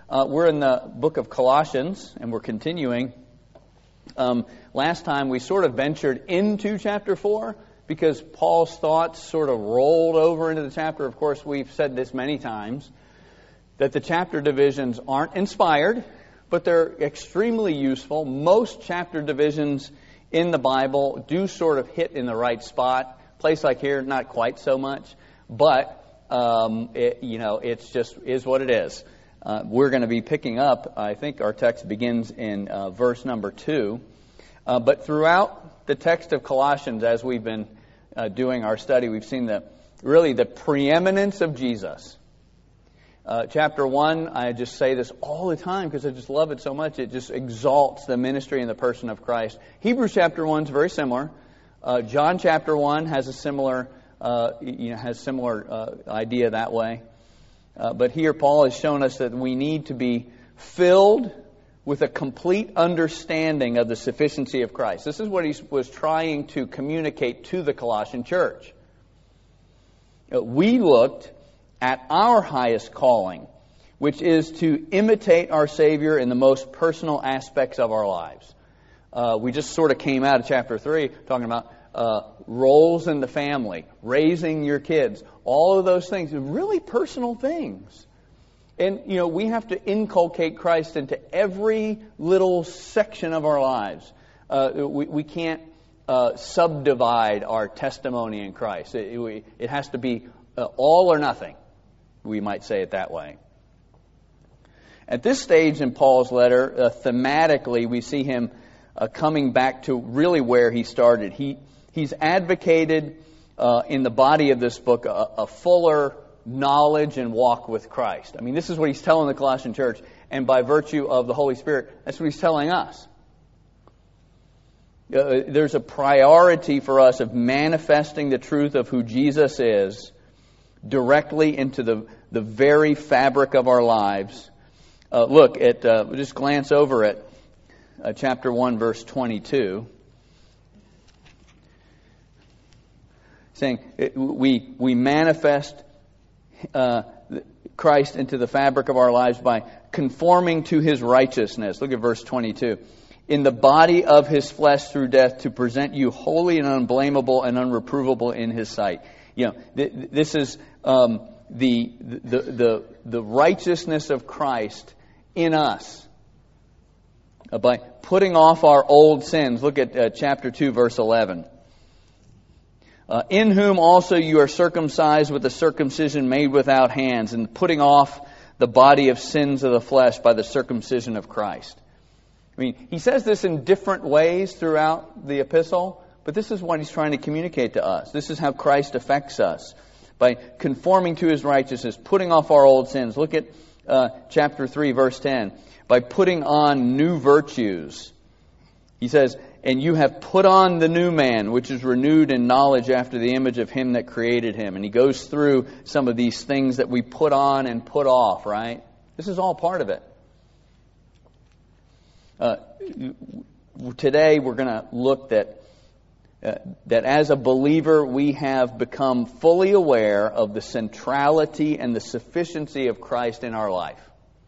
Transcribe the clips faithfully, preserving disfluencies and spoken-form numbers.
Uh, we're in the book of Colossians, and we're continuing. Um, last time we sort of ventured into chapter four because Paul's thoughts sort of rolled over into the chapter. Of course, we've said this many times, that the chapter divisions aren't inspired, but they're extremely useful. Most chapter divisions in the Bible do sort of hit in the right spot. Place like here, not quite so much, but um, it, you know, it's just is what it is. Uh, we're going to be picking up, I think our text begins in uh, verse number two. Uh, but throughout the text of Colossians, as we've been uh, doing our study, we've seen the really the preeminence of Jesus. Uh, chapter one, I just say this all the time because I just love it so much. It just exalts the ministry and the person of Christ. Hebrews chapter one is very similar. Uh, John chapter one has a similar, uh, you know, has similar uh, idea that way. Uh, but here Paul has shown us that we need to be filled with a complete understanding of the sufficiency of Christ. This is what he was trying to communicate to the Colossian church. Uh, we looked at our highest calling, which is to imitate our Savior in the most personal aspects of our lives. Uh, we just sort of came out of chapter three talking about uh, roles in the family, raising your kids, all of those things, really personal things. And, you know, we have to inculcate Christ into every little section of our lives. Uh, we, we can't uh, subdivide our testimony in Christ. It, it, it has to be uh, all or nothing, we might say it that way. At this stage in Paul's letter, uh, thematically, we see him uh, coming back to really where he started. He He's advocated uh, in the body of this book a, a fuller knowledge and walk with Christ. I mean, this is what he's telling the Colossian church, and by virtue of the Holy Spirit, that's what he's telling us. Uh, there's a priority for us of manifesting the truth of who Jesus is directly into the, the very fabric of our lives. Uh, look, at uh, just glance over at uh, chapter one, verse twenty-two. Saying we we manifest uh, Christ into the fabric of our lives by conforming to His righteousness. Look at verse twenty-two. In the body of His flesh through death, to present you holy and unblameable and unreprovable in His sight. You know, th- this is um, the, the the the righteousness of Christ in us uh, by putting off our old sins. Look at uh, chapter two, verse eleven. Uh, in whom also you are circumcised with a circumcision made without hands, and putting off the body of sins of the flesh by the circumcision of Christ. I mean, he says this in different ways throughout the epistle, but this is what he's trying to communicate to us. This is how Christ affects us, by conforming to His righteousness, putting off our old sins. Look at uh, chapter three, verse ten. By putting on new virtues. He says, and you have put on the new man, which is renewed in knowledge after the image of Him that created him. And he goes through some of these things that we put on and put off, right? This is all part of it. Uh, today we're going to look that uh, that as a believer we have become fully aware of the centrality and the sufficiency of Christ in our life.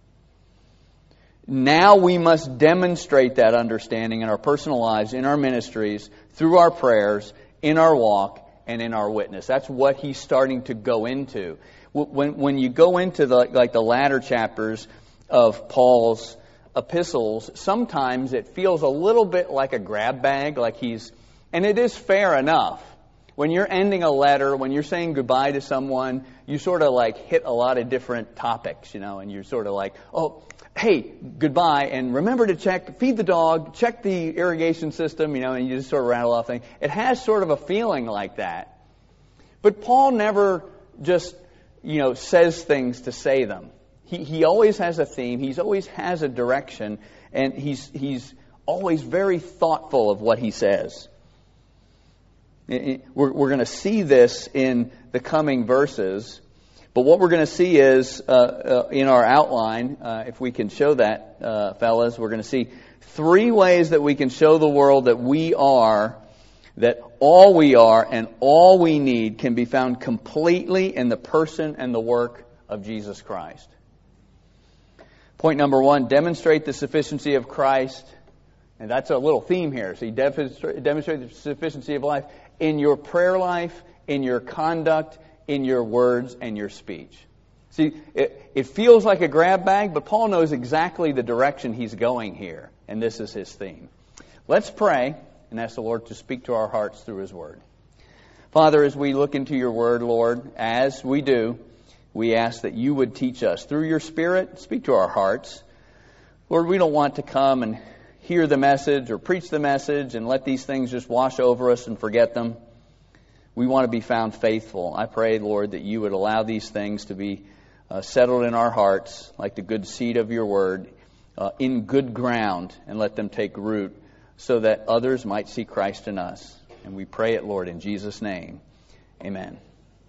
Now we must demonstrate that understanding in our personal lives, in our ministries, through our prayers, in our walk, and in our witness. That's what he's starting to go into. When when you go into the like the latter chapters of Paul's epistles, sometimes it feels a little bit like a grab bag, like he's, and it is fair enough. When you're ending a letter, when you're saying goodbye to someone, you sort of like hit a lot of different topics, you know, and you're sort of like, oh, hey, goodbye, and remember to check, feed the dog, check the irrigation system, you know, and you just sort of rattle off things. It has sort of a feeling like that. But Paul never just, you know, says things to say them. He he always has a theme. He always has a direction, and he's he's always very thoughtful of what he says. We're we're going to see this in the coming verses. But what we're going to see is, uh, uh, in our outline, uh, if we can show that, uh, fellas, we're going to see three ways that we can show the world that we are, that all we are and all we need can be found completely in the person and the work of Jesus Christ. Point number one, demonstrate the sufficiency of Christ. And that's a little theme here. So you demonstrate, demonstrate the sufficiency of life in your prayer life, in your conduct, in your words, and your speech. See, it, it feels like a grab bag, but Paul knows exactly the direction he's going here. And this is his theme. Let's pray and ask the Lord to speak to our hearts through His Word. Father, as we look into your Word, Lord, as we do, we ask that you would teach us through your Spirit, speak to our hearts. Lord, we don't want to come and hear the message or preach the message and let these things just wash over us and forget them. We want to be found faithful. I pray, Lord, that you would allow these things to be uh, settled in our hearts like the good seed of your Word, uh, in good ground, and let them take root so that others might see Christ in us. And we pray it, Lord, in Jesus' name. Amen.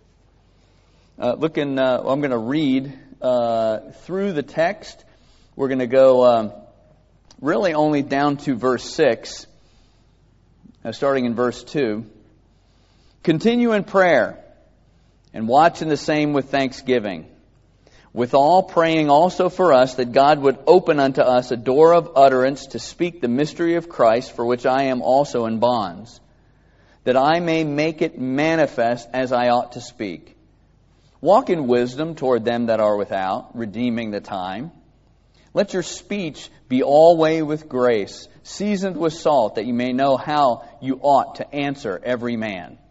Uh, looking, uh, I'm going to read uh, through the text. We're going to go um, really only down to verse six, uh, starting in verse two. Continue in prayer, and watch in the same with thanksgiving. Withal praying also for us, that God would open unto us a door of utterance to speak the mystery of Christ, for which I am also in bonds, that I may make it manifest as I ought to speak. Walk in wisdom toward them that are without, redeeming the time. Let your speech be always with grace, seasoned with salt, that you may know how you ought to answer every man.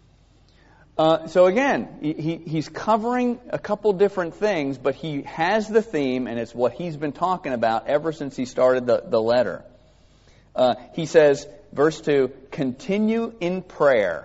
Uh, so again, he, he's covering a couple different things, but he has the theme, and it's what he's been talking about ever since he started the, the letter. Uh, he says, verse two, continue in prayer.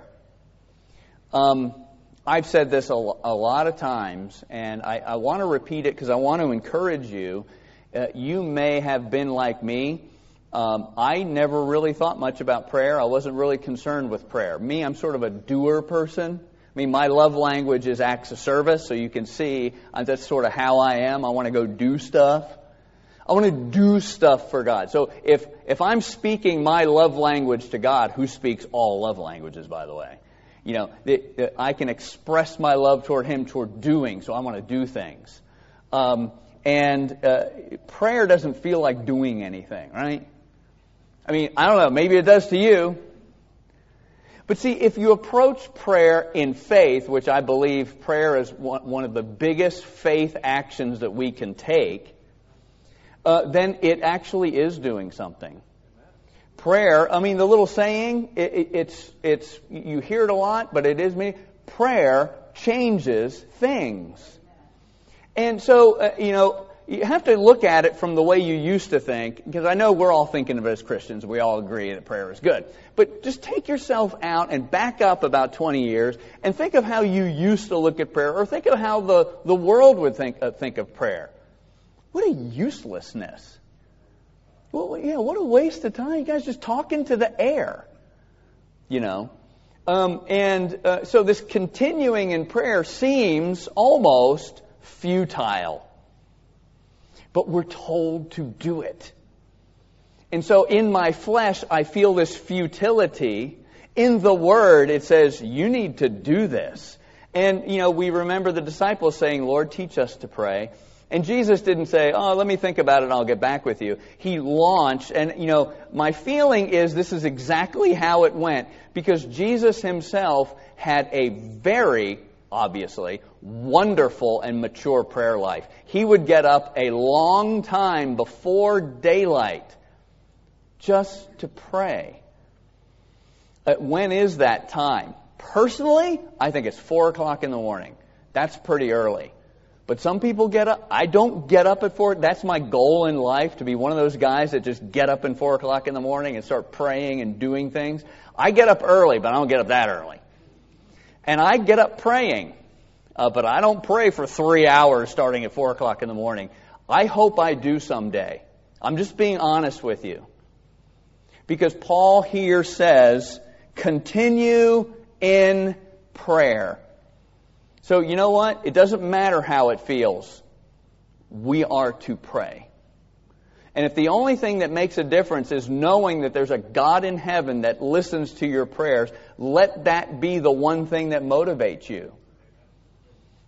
Um, I've said this a, a lot of times, and I, I want to repeat it because I want to encourage you. Uh, you may have been like me. Um, I never really thought much about prayer. I wasn't really concerned with prayer. Me, I'm sort of a doer person. I mean, my love language is acts of service, so you can see uh, that's sort of how I am. I want to go do stuff. I want to do stuff for God. So if if I'm speaking my love language to God, who speaks all love languages, by the way, you know, the, the, I can express my love toward Him toward doing, so I want to do things. Um, and uh, prayer doesn't feel like doing anything, right? I mean, I don't know, maybe it does to you. But see, if you approach prayer in faith, which I believe prayer is one of the biggest faith actions that we can take, uh, then it actually is doing something. Prayer, I mean, the little saying, it, it, it's it's you hear it a lot, but it is meaning. Prayer changes things. And so, uh, you know, you have to look at it from the way you used to think, because I know we're all thinking of it as Christians. We all agree that prayer is good. But just take yourself out and back up about twenty years and think of how you used to look at prayer, or think of how the, the world would think, uh, think of prayer. What a uselessness. Well, yeah, what a waste of time. You guys just talking to the air, you know. Um, and uh, so this continuing in prayer seems almost futile. But we're told to do it. And so in my flesh, I feel this futility. In the Word, it says, you need to do this. And, you know, we remember the disciples saying, Lord, teach us to pray. And Jesus didn't say, oh, let me think about it and I'll get back with you. He launched, and, you know, my feeling is this is exactly how it went, because Jesus Himself had a very obviously, wonderful and mature prayer life. He would get up a long time before daylight just to pray. Uh, when is that time? Personally, I think it's four o'clock in the morning. That's pretty early. But some people get up. I don't get up at four. That's my goal in life, to be one of those guys that just get up at four o'clock in the morning and start praying and doing things. I get up early, but I don't get up that early. And I get up praying, uh, but I don't pray for three hours starting at four o'clock in the morning. I hope I do someday. I'm just being honest with you. Because Paul here says, continue in prayer. So you know what? It doesn't matter how it feels. We are to pray. And if the only thing that makes a difference is knowing that there's a God in heaven that listens to your prayers, let that be the one thing that motivates you.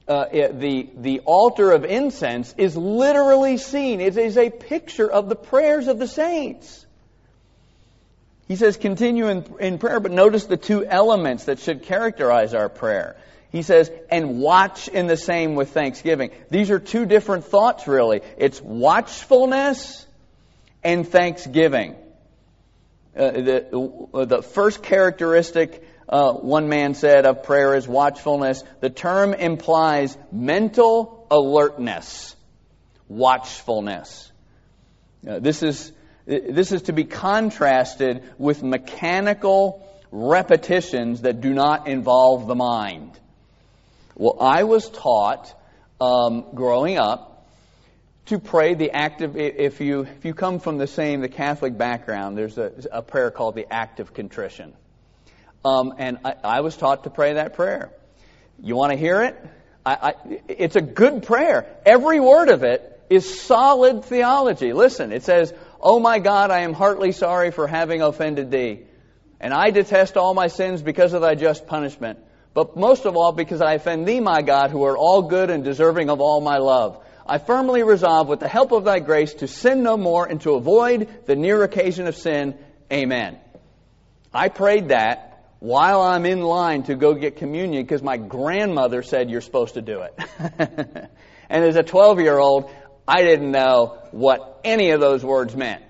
uh, it, the, the altar of incense is literally seen. It is a picture of the prayers of the saints. He says, continue in, in prayer, but notice the two elements that should characterize our prayer. He says, and watch in the same with thanksgiving. These are two different thoughts, really. It's watchfulness and thanksgiving. Uh, the, the first characteristic, uh, one man said, of prayer is watchfulness. The term implies mental alertness, watchfulness. Uh, this is this is to be contrasted with mechanical repetitions that do not involve the mind. Well, I was taught um, growing up to pray the active. If you if you come from the same the Catholic background, there's a, a prayer called the act of contrition, um, and I, I was taught to pray that prayer. You want to hear it? I, I, it's a good prayer. Every word of it is solid theology. Listen, it says, "Oh my God, I am heartily sorry for having offended thee, and I detest all my sins because of thy just punishment. But most of all, because I offend thee, my God, who art all good and deserving of all my love. I firmly resolve, with the help of thy grace, to sin no more and to avoid the near occasion of sin. Amen." I prayed that while I'm in line to go get communion because my grandmother said you're supposed to do it. And as a twelve-year-old, I didn't know what any of those words meant.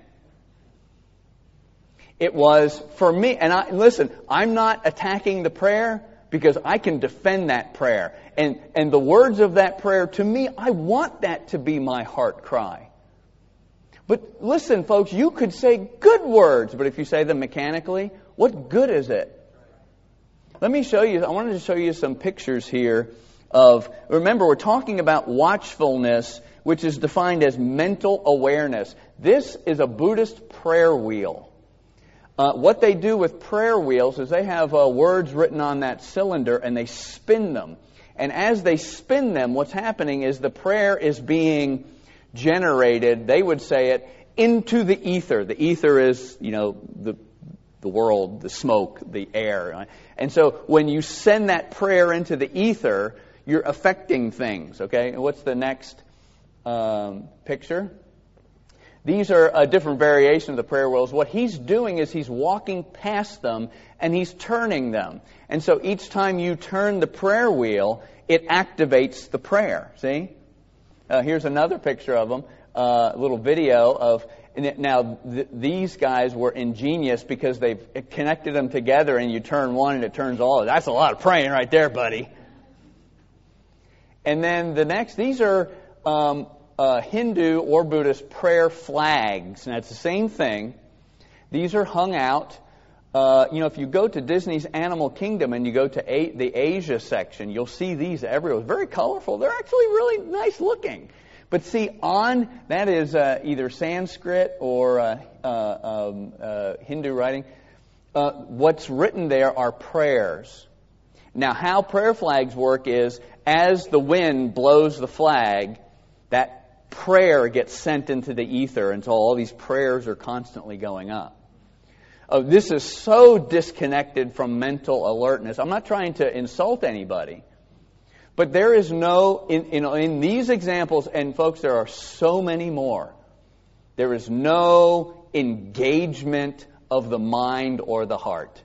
It was for me, and I listen, I'm not attacking the prayer, because I can defend that prayer. And and the words of that prayer, to me, I want that to be my heart cry. But listen, folks, you could say good words, but if you say them mechanically, what good is it? Let me show you, I wanted to show you some pictures here of, remember, we're talking about watchfulness, which is defined as mental awareness. This is a Buddhist prayer wheel. Uh, what they do with prayer wheels is they have uh, words written on that cylinder and they spin them. And as they spin them, what's happening is the prayer is being generated, they would say it, into the ether. The ether is, you know, the the world, the smoke, the air. Right? And so when you send that prayer into the ether, you're affecting things, okay? And what's the next um, picture? These are uh, different variations of the prayer wheels. What he's doing is he's walking past them and he's turning them. And so each time you turn the prayer wheel, it activates the prayer. See? Uh, here's another picture of them, uh, a little video of. Now, th- these guys were ingenious because they've connected them together and you turn one and it turns all. That's a lot of praying right there, buddy. And then the next, these are um, uh, Hindu or Buddhist prayer flags. And it's the same thing. These are hung out. Uh, you know, if you go to Disney's Animal Kingdom and you go to a- the Asia section, you'll see these everywhere. Very colorful. They're actually really nice looking. But see, on, that is uh, either Sanskrit or uh, uh, um, uh, Hindu writing. Uh, what's written there are prayers. Now, how prayer flags work is, as the wind blows the flag, that prayer gets sent into the ether, and so all these prayers are constantly going up. Oh, this is so disconnected from mental alertness. I'm not trying to insult anybody. But there is no, in, in, in these examples, and folks, there are so many more, there is no engagement of the mind or the heart.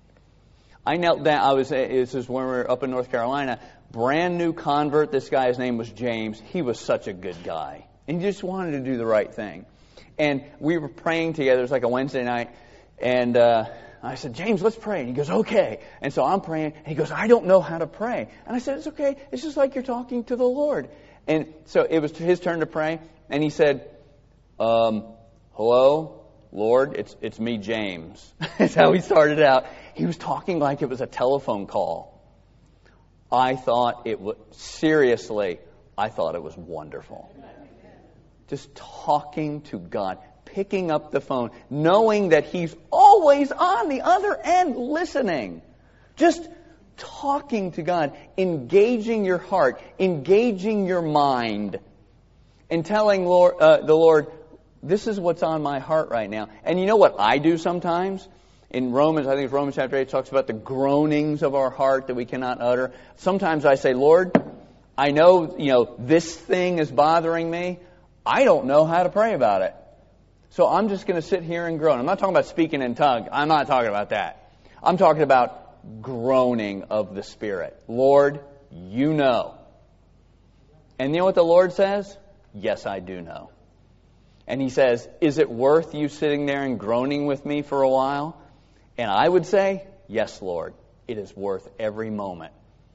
I knelt down, I was, this is when we were up in North Carolina, brand new convert, this guy's name was James. He was such a good guy. And he just wanted to do the right thing. And we were praying together, it was like a Wednesday night, and uh, I said, James, let's pray. And he goes, okay. And so I'm praying. And he goes, I don't know how to pray. And I said, it's okay. It's just like you're talking to the Lord. And so it was his turn to pray. And he said, um, hello, Lord, it's it's me, James. That's how he started out. He was talking like it was a telephone call. I thought it was, seriously, I thought it was wonderful. Just talking to God. Picking up the phone, knowing that He's always on the other end listening. Just talking to God, engaging your heart, engaging your mind, and telling Lord, uh, the Lord, this is what's on my heart right now. And you know what I do sometimes? In Romans, I think it's Romans chapter eight, it talks about the groanings of our heart that we cannot utter. Sometimes I say, Lord, I know, you know, this thing is bothering me. I don't know how to pray about it. So I'm just going to sit here and groan. I'm not talking about speaking in tongues. I'm not talking about that. I'm talking about groaning of the Spirit. Lord, you know. And you know what the Lord says? Yes, I do know. And He says, is it worth you sitting there and groaning with me for a while? And I would say, yes, Lord. It is worth every moment.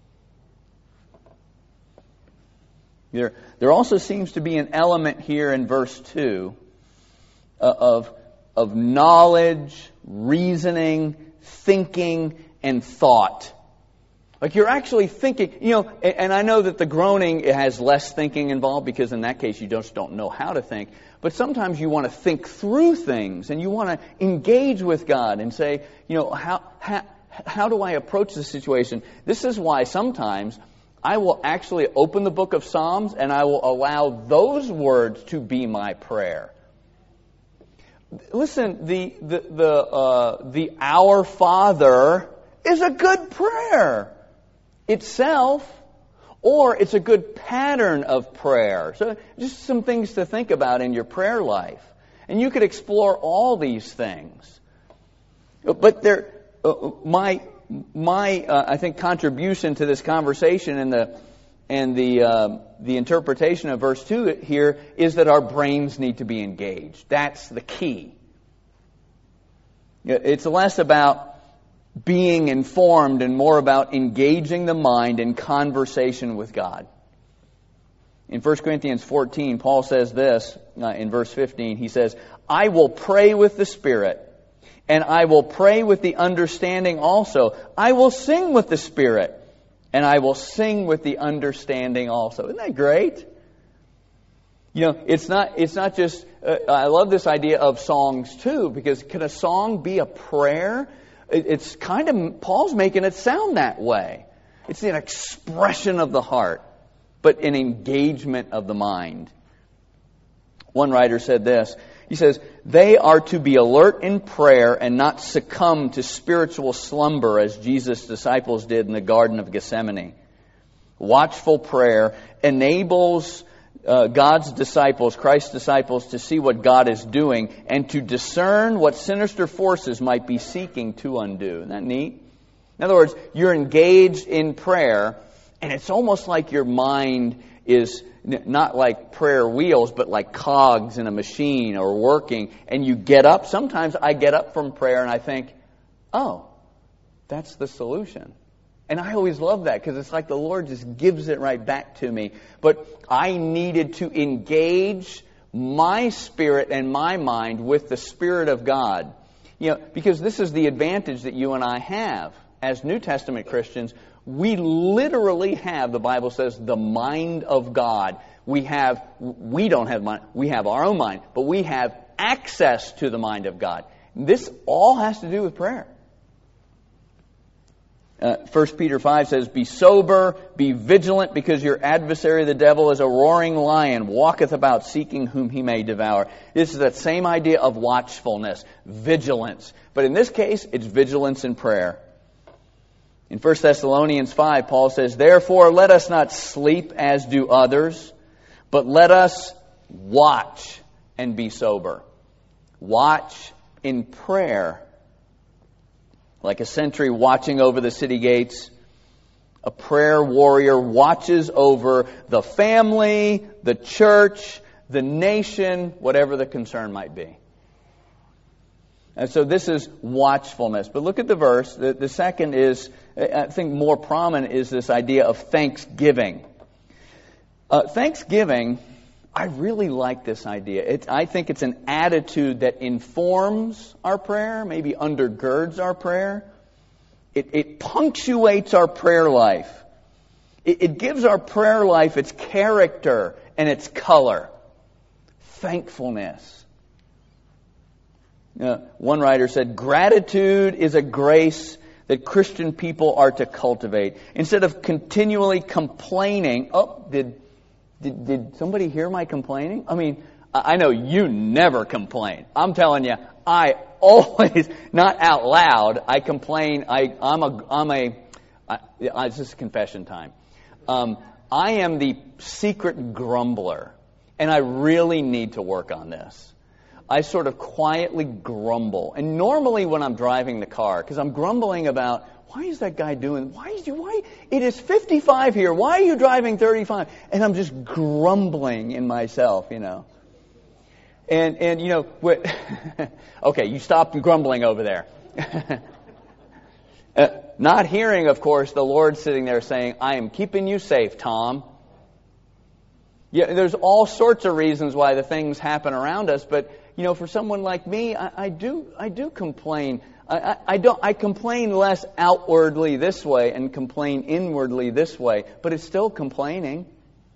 There, there also seems to be an element here in verse two of, of knowledge, reasoning, thinking, and thought. Like you're actually thinking, you know, and, and I know that the groaning has less thinking involved because in that case you just don't know how to think. But sometimes you want to think through things and you want to engage with God and say, you know, how, how, how do I approach this situation? This is why sometimes I will actually open the book of Psalms and I will allow those words to be my prayer. Listen, the the the, uh, the Our Father is a good prayer itself, or it's a good pattern of prayer. So just some things to think about in your prayer life. And you could explore all these things. But there, uh, my my uh, I think contribution to this conversation and the and the uh, the interpretation of verse two here is that our brains need to be engaged. That's the key. It's less about being informed and more about engaging the mind in conversation with God. In First Corinthians fourteen, Paul says this uh, in verse fifteen. He says, I will pray with the Spirit, and I will pray with the understanding also. I will sing with the Spirit, and I will sing with the understanding also. Isn't that great? You know, it's not it's not just, uh, I love this idea of songs too, because can a song be a prayer? It, it's kind of, Paul's making it sound that way. It's an expression of the heart, but an engagement of the mind. One writer said this, he says, they are to be alert in prayer and not succumb to spiritual slumber as Jesus' disciples did in the Garden of Gethsemane. Watchful prayer enables uh, God's disciples, Christ's disciples, to see what God is doing and to discern what sinister forces might be seeking to undo. Isn't that neat? In other words, you're engaged in prayer, and it's almost like your mind is not like prayer wheels, but like cogs in a machine or working. And you get up. Sometimes I get up from prayer and I think, oh, that's the solution. And I always love that because it's like the Lord just gives it right back to me. But I needed to engage my spirit and my mind with the Spirit of God. You know, because this is the advantage that you and I have as New Testament Christians. We literally have, the Bible says, the mind of God. We have, we don't have mind, we have our own mind, but we have access to the mind of God. This all has to do with prayer. Uh, First Peter five says, be sober, be vigilant, because your adversary the devil is a roaring lion, walketh about seeking whom he may devour. This is that same idea of watchfulness, vigilance. But in this case, it's vigilance in prayer. In First Thessalonians five, Paul says, therefore let us not sleep as do others, but let us watch and be sober. Watch in prayer. Like a sentry watching over the city gates, a prayer warrior watches over the family, the church, the nation, whatever the concern might be. And so this is watchfulness. But look at the verse. The, the second is, I think more prominent, is this idea of thanksgiving. Uh, thanksgiving, I really like this idea. It, I think it's an attitude that informs our prayer, maybe undergirds our prayer. It, it punctuates our prayer life. It, it gives our prayer life its character and its color. Thankfulness. Uh, one writer said, gratitude is a grace that Christian people are to cultivate. Instead of continually complaining, oh, did, did, did somebody hear my complaining? I mean, I know you never complain. I'm telling you, I always, not out loud, I complain. I, I'm a, I'm a, I, it's just confession time. Um, I am the secret grumbler, and I really need to work on this. I sort of quietly grumble. And normally when I'm driving the car, because I'm grumbling about, why is that guy doing, why is you, why, it is fifty-five here, why are you driving thirty-five? And I'm just grumbling in myself, you know. And, and you know, what, okay, you stop grumbling over there. uh, not hearing, of course, the Lord sitting there saying, I am keeping you safe, Tom. Yeah, there's all sorts of reasons why the things happen around us, but, you know, for someone like me, I, I do I do complain. I, I, I don't I complain less outwardly this way and complain inwardly this way, but it's still complaining.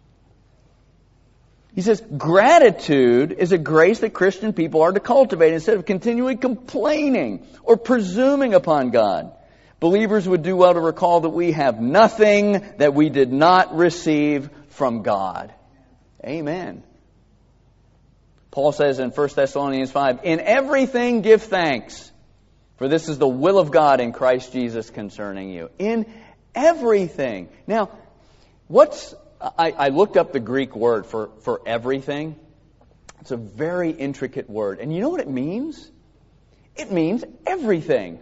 He says, gratitude is a grace that Christian people are to cultivate instead of continually complaining or presuming upon God. Believers would do well to recall that we have nothing that we did not receive from God. Amen. Paul says in First Thessalonians five, in everything give thanks, for this is the will of God in Christ Jesus concerning you. In everything. Now, what's I, I looked up the Greek word for, for everything. It's a very intricate word. And you know what it means? It means everything.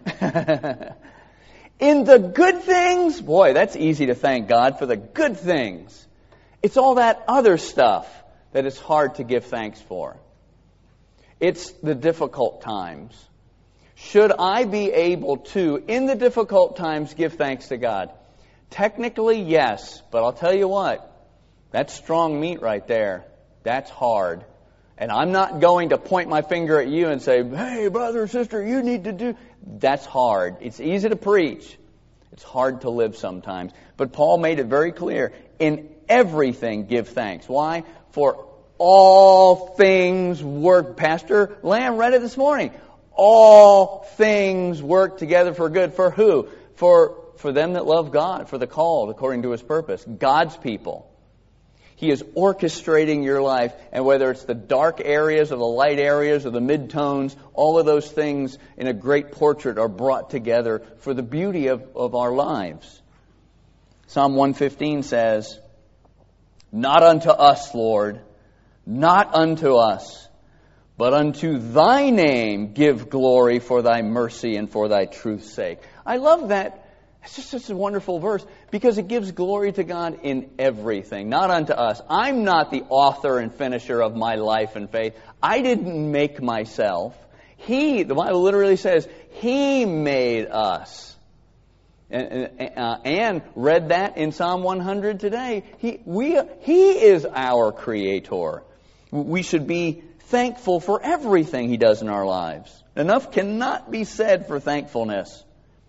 In the good things, boy, that's easy to thank God for the good things. It's all that other stuff that is hard to give thanks for. It's the difficult times. Should I be able to, in the difficult times, give thanks to God? Technically, yes, but I'll tell you what, that's strong meat right there. That's hard. And I'm not going to point my finger at you and say, hey, brother or sister, you need to do... That's hard. It's easy to preach. It's hard to live sometimes. But Paul made it very clear. In everything, give thanks. Why? For all things work. Pastor Lamb read it this morning. All things work together for good. For who? For, for them that love God, for the called according to His purpose. God's people. He is orchestrating your life, and whether it's the dark areas or the light areas or the mid-tones, all of those things in a great portrait are brought together for the beauty of, of our lives. Psalm one fifteen says, not unto us, Lord, not unto us, but unto Thy name give glory for Thy mercy and for Thy truth's sake. I love that. It's just such a wonderful verse because it gives glory to God in everything, not unto us. I'm not the author and finisher of my life and faith. I didn't make myself. He, the Bible literally says, He made us. And, uh, Anne read that in Psalm one hundred today. He, we, he is our Creator. We should be thankful for everything He does in our lives. Enough cannot be said for thankfulness.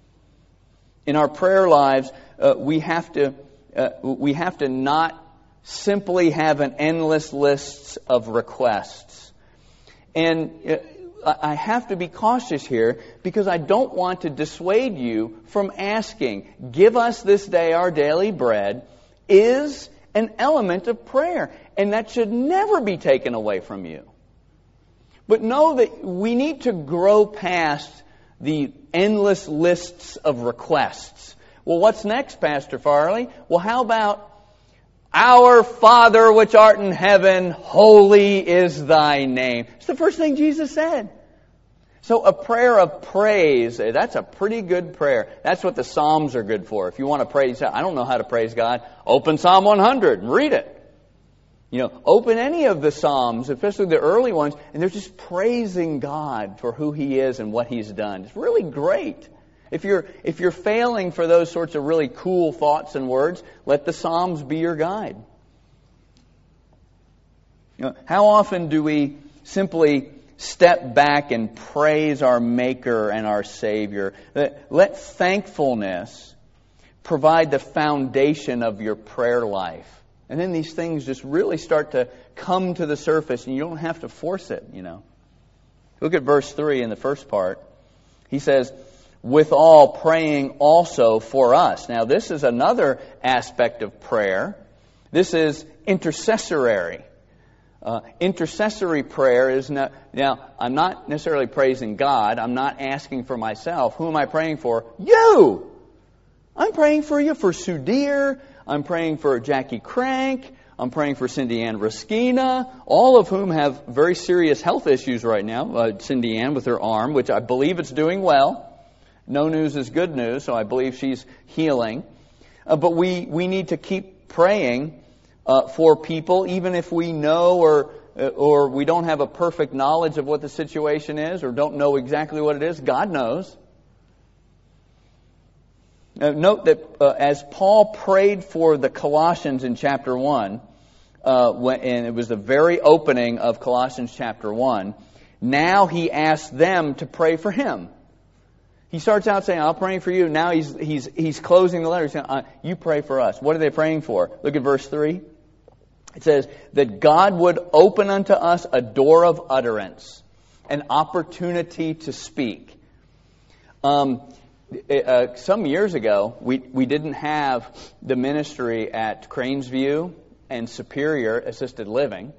In our prayer lives, uh, we have to uh, we have to not simply have an endless list of requests. And uh, I have to be cautious here because I don't want to dissuade you from asking, give us this day our daily bread, is an element of prayer. And that should never be taken away from you. But know that we need to grow past the endless lists of requests. Well, what's next, Pastor Farley? Well, how about, Our Father which art in heaven, holy is Thy name. It's the first thing Jesus said. So a prayer of praise, that's a pretty good prayer. That's what the Psalms are good for. If you want to praise, I don't know how to praise God, open Psalm one hundred and read it. You know, open any of the Psalms, especially the early ones, and they're just praising God for who He is and what He's done. It's really great. If you're if you're failing for those sorts of really cool thoughts and words, let the Psalms be your guide. You know, how often do we simply step back and praise our Maker and our Savior? Let thankfulness provide the foundation of your prayer life. And then these things just really start to come to the surface and you don't have to force it, you know. Look at verse three in the first part. He says, withal praying also for us. Now this is another aspect of prayer. This is intercessory. Uh, intercessory prayer is not, now I'm not necessarily praising God. I'm not asking for myself. Who am I praying for? You! I'm praying for you, for Sudhir. I'm praying for Jackie Crank. I'm praying for Cindy Ann Ruskina, all of whom have very serious health issues right now. Uh, Cindy Ann with her arm, which I believe it's doing well. No news is good news, so I believe she's healing. Uh, but we, we need to keep praying uh, for people, even if we know or or we don't have a perfect knowledge of what the situation is or don't know exactly what it is. God knows. Now, note that uh, as Paul prayed for the Colossians in chapter one, uh, when, and it was the very opening of Colossians chapter one, now he asked them to pray for him. He starts out saying, I'll pray for you. Now he's he's he's closing the letter. He's saying, uh, you pray for us. What are they praying for? Look at verse three. It says, that God would open unto us a door of utterance, an opportunity to speak. Um, uh, some years ago, we, we didn't have the ministry at Cranesview and Superior Assisted Living.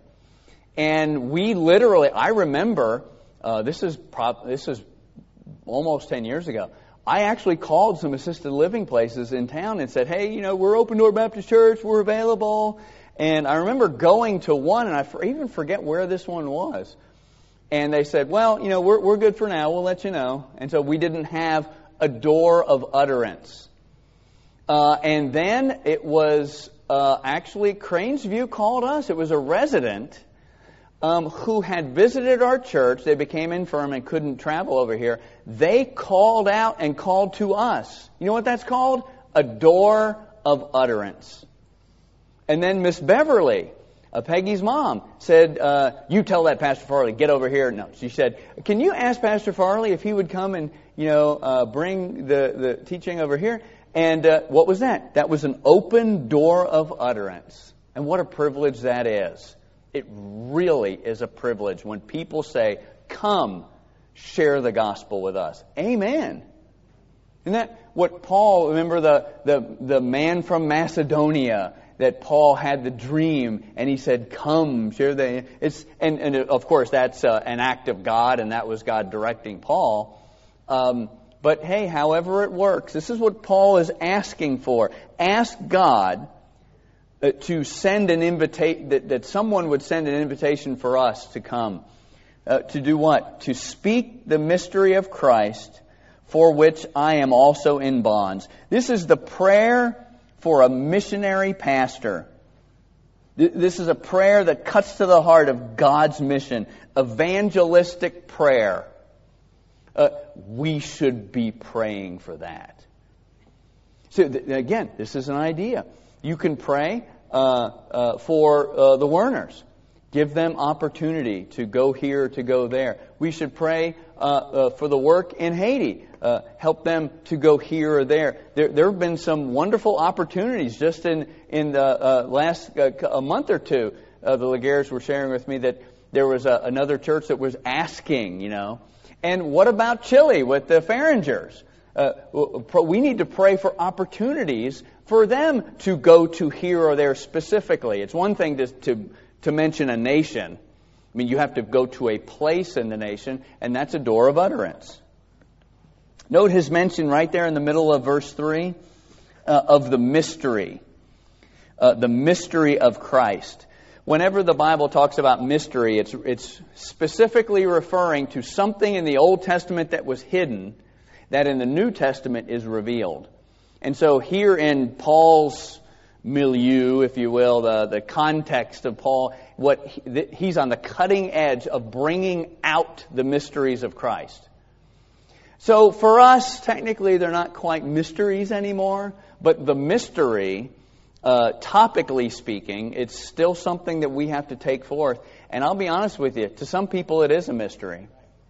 And we literally, I remember, uh, this is prob- this is almost ten years ago, I actually called some assisted living places in town and said, hey, you know, we're Open Door Baptist Church, we're available. And I remember going to one, and I even forget where this one was. And they said, well, you know, we're we're good for now. We'll let you know. And so we didn't have a door of utterance. Uh, and then it was uh, actually Cranesview called us. It was a resident um, who had visited our church. They became infirm and couldn't travel over here. They called out and called to us. You know what that's called? A door of utterance. And then Miss Beverly, uh, Peggy's mom, said, uh, you tell that Pastor Farley, get over here. No, she said, can you ask Pastor Farley if he would come and, you know, uh, bring the, the teaching over here? And uh, what was that? That was an open door of utterance. And what a privilege that is. It really is a privilege when people say, come, share the gospel with us. Amen. Isn't that what Paul, remember the, the, the man from Macedonia, that Paul had the dream, and he said, come, share the... It's, and, and of course, that's uh, an act of God, and that was God directing Paul. Um, but hey, however it works, this is what Paul is asking for. Ask God uh, to send an invitation, that, that someone would send an invitation for us to come. Uh, to do what? To speak the mystery of Christ, for which I am also in bonds. This is the prayer for a missionary pastor. This is a prayer that cuts to the heart of God's mission. Evangelistic prayer. Uh, we should be praying for that. So th- again, this is an idea. You can pray uh, uh, for uh, the Werners. Give them opportunity to go here, to go there. We should pray uh, uh, for the work in Haiti. Uh, help them to go here or there. There, there have been some wonderful opportunities just in in the uh, last uh, a month or two. Uh, the Laguerres were sharing with me that there was a, another church that was asking, you know. And what about Chile with the Farringers? Uh, we need to pray for opportunities for them to go to here or there specifically. It's one thing to to, to mention a nation. I mean, you have to go to a place in the nation, and that's a door of utterance. Note his mention right there in the middle of verse three uh, of the mystery, uh, the mystery of Christ. Whenever the Bible talks about mystery, it's it's specifically referring to something in the Old Testament that was hidden that in the New Testament is revealed. And so here in Paul's milieu, if you will, the, the context of Paul, what he, he's on the cutting edge of bringing out the mysteries of Christ. So for us, technically, they're not quite mysteries anymore, but the mystery, uh, topically speaking, it's still something that we have to take forth. And I'll be honest with you, to some people it is a mystery.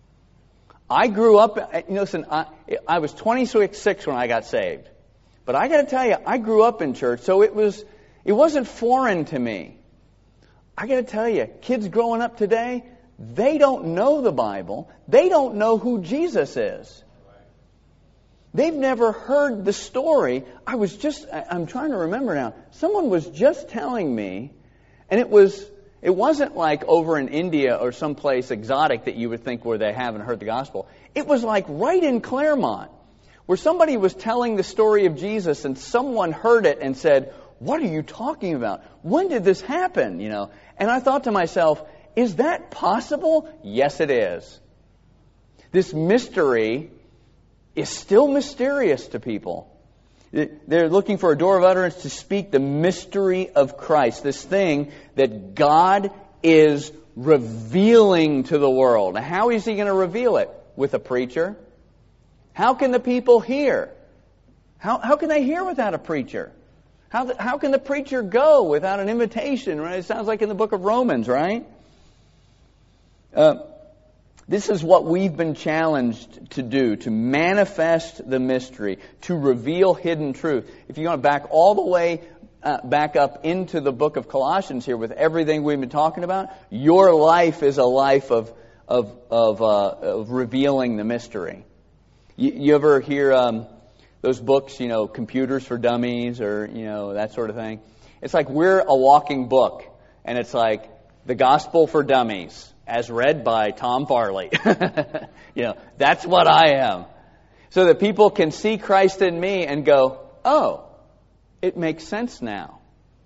I grew up, you know, listen, I, I was twenty-six when I got saved. But I got to tell you, I grew up in church, so it was, it wasn't foreign to me. I got to tell you, kids growing up today, they don't know the Bible. They don't know who Jesus is. They've never heard the story. I was just, I'm trying to remember now. Someone was just telling me, and it was, it wasn't like over in India or someplace exotic that you would think where they haven't heard the gospel. It was like right in Claremont, where somebody was telling the story of Jesus and someone heard it and said, what are you talking about? When did this happen? You know, and I thought to myself, is that possible? Yes, it is. This mystery is still mysterious to people. They're looking for a door of utterance to speak the mystery of Christ, this thing that God is revealing to the world. How is He going to reveal it? With a preacher? How can the people hear? How, how can they hear without a preacher? How, the, how can the preacher go without an invitation? Right? It sounds like in the book of Romans, right? Uh, This is what we've been challenged to do, to manifest the mystery, to reveal hidden truth. If you want to back all the way uh, back up into the book of Colossians here with everything we've been talking about, your life is a life of of of, uh, of revealing the mystery. You, you ever hear um, those books, you know, Computers for Dummies, or you know that sort of thing? It's like we're a walking book, and it's like the Gospel for Dummies, as read by Tom Farley. You know, that's what I am. So that people can see Christ in me and go, oh, it makes sense now.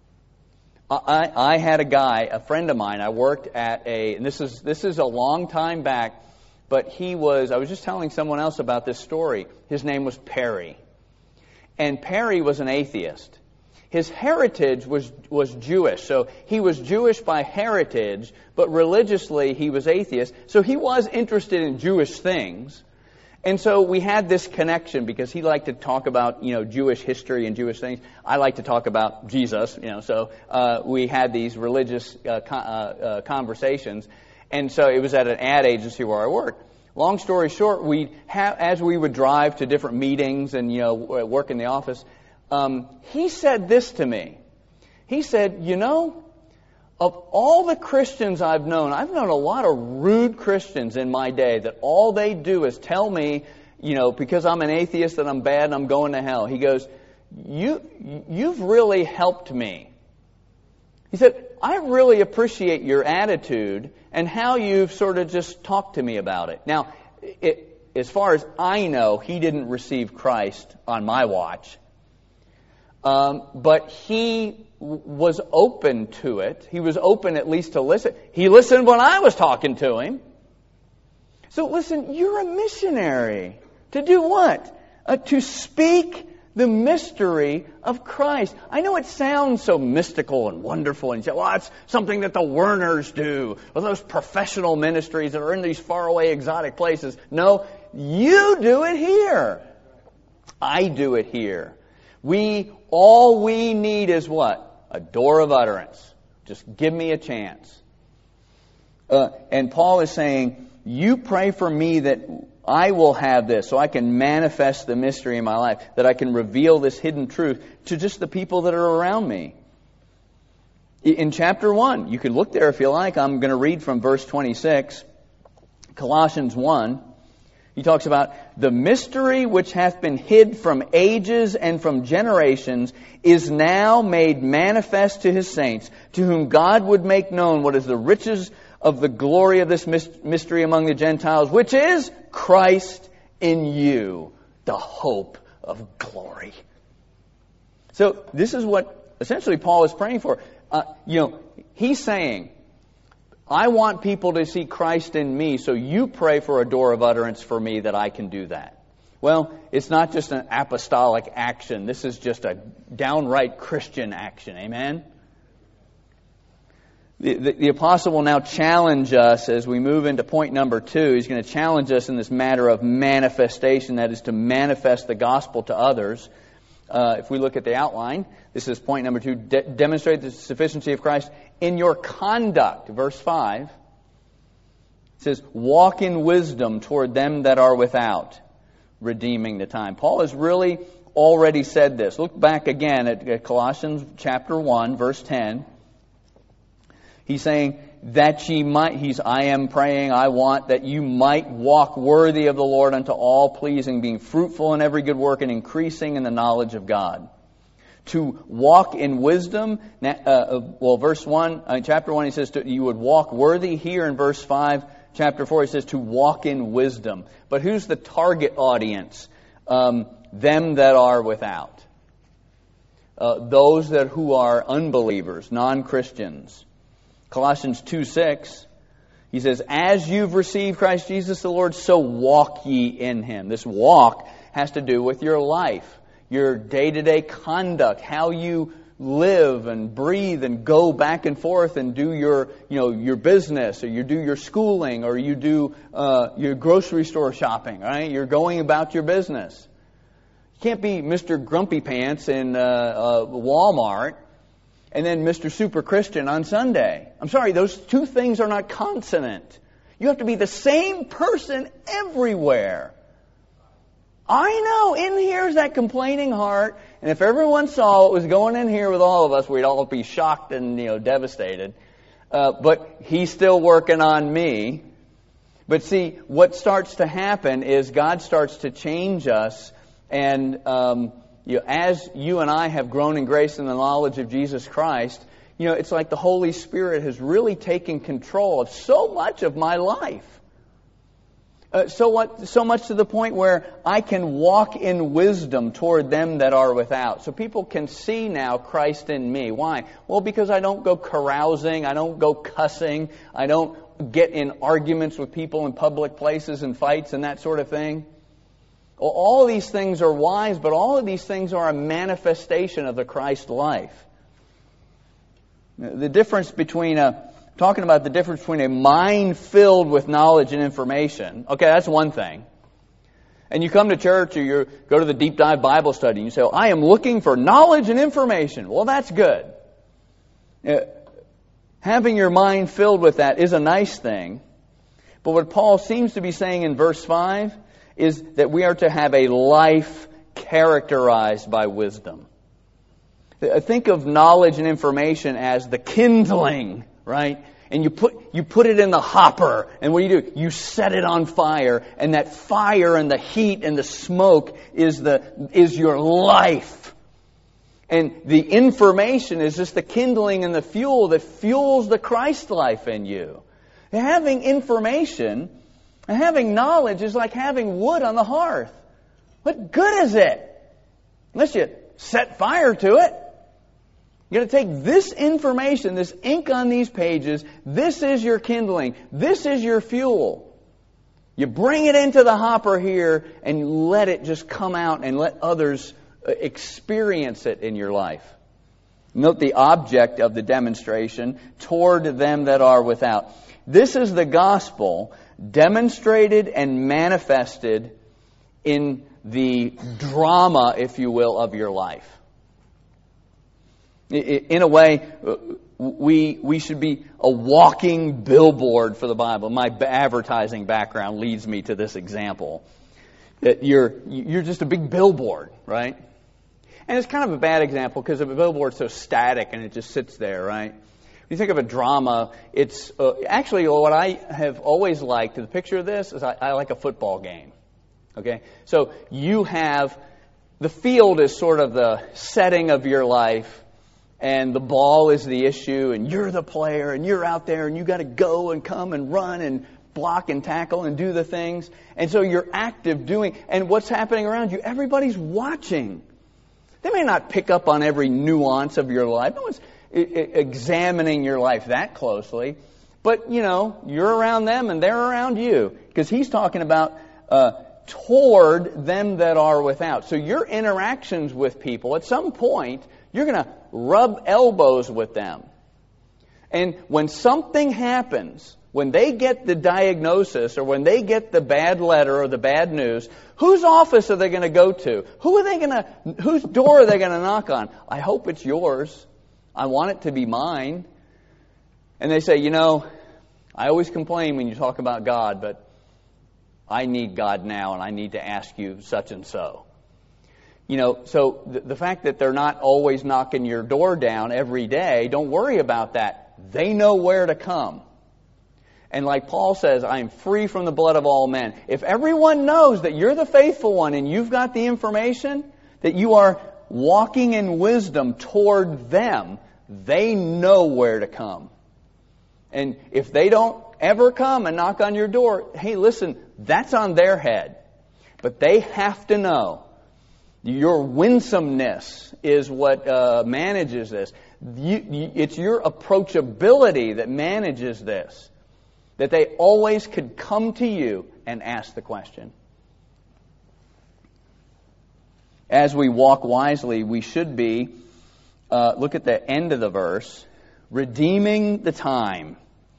I, I had a guy, a friend of mine, I worked at a, and this is this is a long time back, but he was, I was just telling someone else about this story. His name was Perry. And Perry was an atheist. His heritage was, was Jewish, so he was Jewish by heritage, but religiously he was atheist. So he was interested in Jewish things. And so we had this connection because he liked to talk about, you know, Jewish history and Jewish things. I like to talk about Jesus, you know, so uh, we had these religious uh, co- uh, uh, conversations. And so it was at an ad agency where I worked. Long story short, we ha- as we would drive to different meetings and, you know, work in the office, Um, he said this to me. He said, you know, of all the Christians I've known, I've known a lot of rude Christians in my day that all they do is tell me, you know, because I'm an atheist that I'm bad and I'm going to hell. He goes, you, you've really helped me. He said, I really appreciate your attitude and how you've sort of just talked to me about it. Now, it, as far as I know, he didn't receive Christ on my watch. Um, but he w- was open to it. He was open at least to listen. He listened when I was talking to him. So listen, you're a missionary. To do what? Uh, to speak the mystery of Christ. I know it sounds so mystical and wonderful, and you say, well, that's something that the Werners do, or those professional ministries that are in these faraway exotic places. No, you do it here. I do it here. We, all we need is what? A door of utterance. Just give me a chance. Uh, and Paul is saying, you pray for me that I will have this, so I can manifest the mystery in my life, that I can reveal this hidden truth to just the people that are around me. In chapter one, you can look there if you like. I'm going to read from verse twenty-six, Colossians one. He talks about the mystery which hath been hid from ages and from generations is now made manifest to His saints, to whom God would make known what is the riches of the glory of this mystery among the Gentiles, which is Christ in you, the hope of glory. So this is what essentially Paul is praying for. Uh, you know, he's saying, I want people to see Christ in me, so you pray for a door of utterance for me that I can do that. Well, it's not just an apostolic action. This is just a downright Christian action. Amen? The, the, the apostle will now challenge us as we move into point number two. He's going to challenge us in this matter of manifestation, that is to manifest the gospel to others. Uh, if we look at the outline, this is point number two, de- demonstrate the sufficiency of Christ in your conduct. Verse five, it says, walk in wisdom toward them that are without, redeeming the time. Paul has really already said this. Look back again at, at Colossians chapter one, verse ten. He's saying that ye might, he's, I am praying, I want that you might walk worthy of the Lord unto all pleasing, being fruitful in every good work and increasing in the knowledge of God. To walk in wisdom, uh, well, verse one, uh, chapter one, he says to, you would walk worthy. Here in verse five, chapter four, he says to walk in wisdom. But who's the target audience? Um, them that are without. uh, those that who are unbelievers, non-Christians. Colossians two six, he says, as you've received Christ Jesus the Lord, so walk ye in Him. This walk has to do with your life, your day-to-day conduct, how you live and breathe and go back and forth and do your, you know, your business, or you do your schooling, or you do uh, your grocery store shopping, right? You're going about your business. You can't be Mister Grumpy Pants in uh, uh, Walmart and then Mister Super Christian on Sunday. I'm sorry, those two things are not consonant. You have to be the same person everywhere. I know, in here is that complaining heart, and if everyone saw what was going in here with all of us, we'd all be shocked and, you know, devastated. Uh, but He's still working on me. But see, what starts to happen is God starts to change us, and um, you know, as you and I have grown in grace and the knowledge of Jesus Christ, you know, it's like the Holy Spirit has really taken control of so much of my life. Uh, so what? So much to the point where I can walk in wisdom toward them that are without. So people can see now Christ in me. Why? Well, because I don't go carousing, I don't go cussing, I don't get in arguments with people in public places and fights and that sort of thing. Well, all of these things are wise, but all of these things are a manifestation of the Christ life. The difference between a Talking about the difference between a mind filled with knowledge and information. Okay, that's one thing. And you come to church or you go to the deep dive Bible study and you say, oh, I am looking for knowledge and information. Well, that's good. Uh, having your mind filled with that is a nice thing. But what Paul seems to be saying in verse five is that we are to have a life characterized by wisdom. Think of knowledge and information as the kindling, right? And you put you put it in the hopper, and what do you do? You set it on fire, and that fire and the heat and the smoke is the is your life. And the information is just the kindling and the fuel that fuels the Christ life in you. Having information and having knowledge is like having wood on the hearth. What good is it? Unless you set fire to it. You're going to take this information, this ink on these pages, this is your kindling, this is your fuel. You bring it into the hopper here and let it just come out and let others experience it in your life. Note the object of the demonstration, toward them that are without. This is the gospel demonstrated and manifested in the drama, if you will, of your life. In a way, we we should be a walking billboard for the Bible. My advertising background leads me to this example. That you're you're just a big billboard, right? And it's kind of a bad example because a billboard's so static and it just sits there, right? When you think of a drama, it's uh, actually what I have always liked. The picture of this is I, I like a football game. Okay, so you have the field is sort of the setting of your life. And the ball is the issue, and you're the player, and you're out there, and you got to go and come and run and block and tackle and do the things. And so you're active doing, and what's happening around you, everybody's watching. They may not pick up on every nuance of your life. No one's examining your life that closely. But, you know, you're around them, and they're around you. Because he's talking about uh, toward them that are without. So your interactions with people, at some point, you're going to rub elbows with them. And when something happens, when they get the diagnosis or when they get the bad letter or the bad news, whose office are they going to go to? Who are they going to, whose door are they going to knock on? I hope it's yours. I want it to be mine. And they say, you know, I always complain when you talk about God, but I need God now and I need to ask you such and so. You know, so the, the fact that they're not always knocking your door down every day, don't worry about that. They know where to come. And like Paul says, I am free from the blood of all men. If everyone knows that you're the faithful one and you've got the information, that you are walking in wisdom toward them, they know where to come. And if they don't ever come and knock on your door, hey, listen, that's on their head. But they have to know Your winsomeness is what uh, manages this. You, you, it's your approachability that manages this. That they always could come to you and ask the question. As we walk wisely, we should be, uh, look at the end of the verse, redeeming the time.